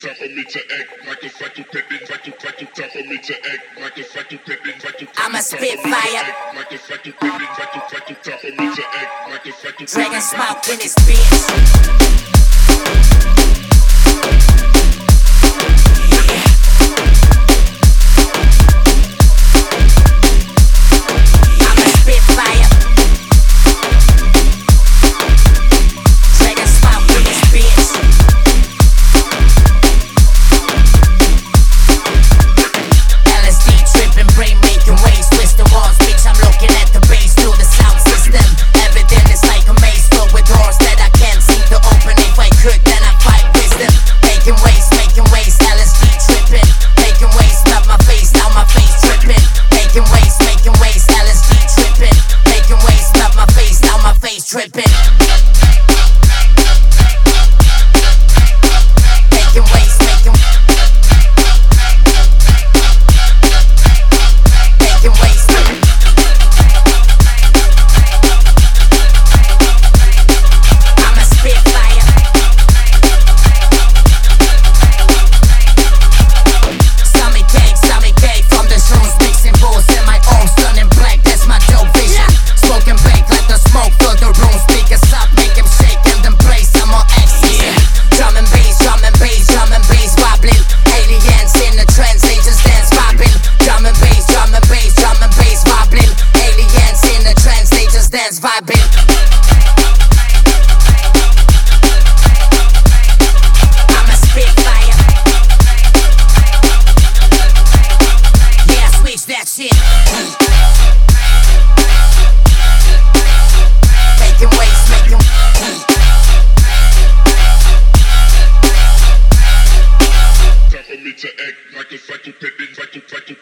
Time for me to act like a psychopath, time for me to act like a psychopath, I'm a spitfire. like a psychopath, time for me to act like a psychopath. Dragon smoke in his bitch. Trippin'. Making waves, making waves. I'm a spitfire. Stomach ache from the shrooms, mixing bulls in my own sun and black. That's my dope vision. Smoking bake, let the smoke fill the room. Speakers up, make him shake in the place. I'm on ecstasy. Drum and bass, wobbling. Aliens in the trance, they just dance bobbing. Drum and bass, wobbling. Aliens in the trance, they just dance vibing. I'm a spitfire. Yeah, switch that shit. Making waves, making. Time for me to act like a psychopath.